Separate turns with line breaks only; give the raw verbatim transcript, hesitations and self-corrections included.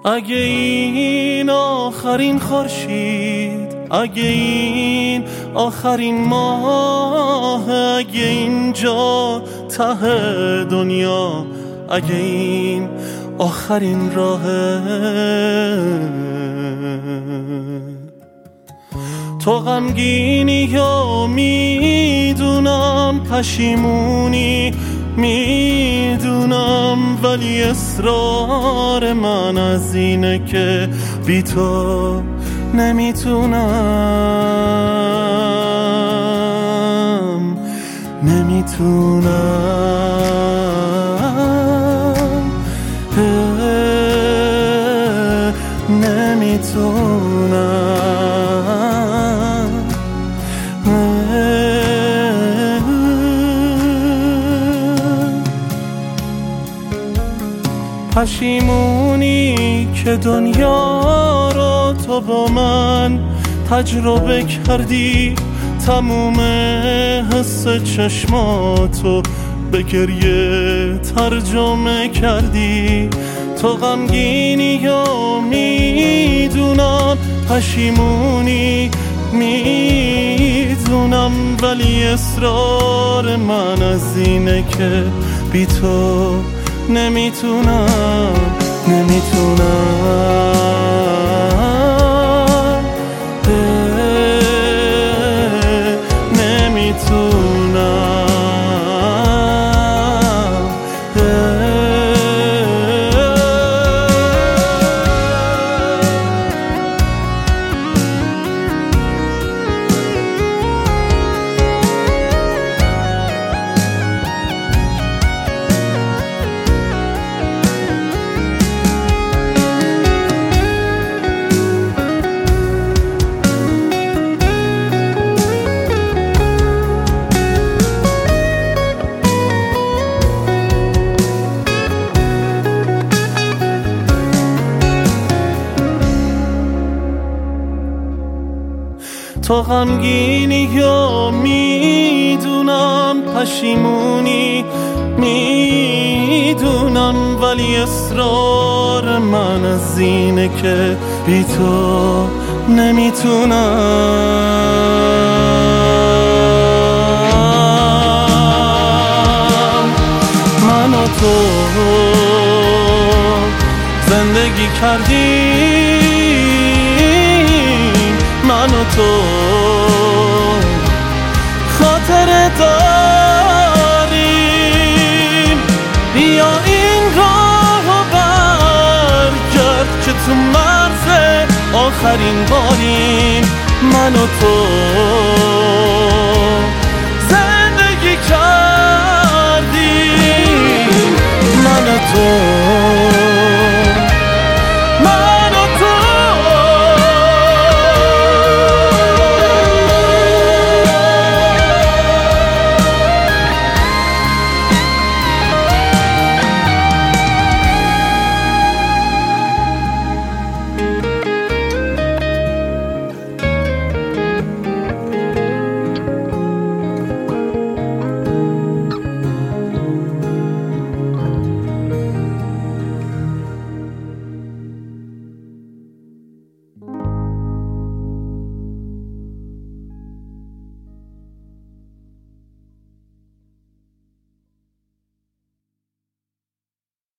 اگه این آخرین خورشید، اگه این آخرین ماه، اگه اینجا ته دنیا، اگه این آخرین راهه، تو غمگینی یا میدونم پشیمونی میدونم، ولی اصرار من از اینه که بی تو نمیتونم نمیتونم نمیتونم پشیمونی که دنیا رو تو با من تجربه کردی، تموم حس چشماتو به گریه ترجمه کردی. تو غمگینی یا میدونم پشیمونی میدونم، ولی اصرار من از اینه که بی تو نمیتونم نمیتونم نمیتونم تو غمگینی یا میدونم پشیمونی میدونم، ولی اصرار من از اینه که بی تو نمیتونم. من و تو زندگی کردیم، من و تو خاطره داریم، بیا این راهو برگرد که تو مرز آخرین باریم. من و تو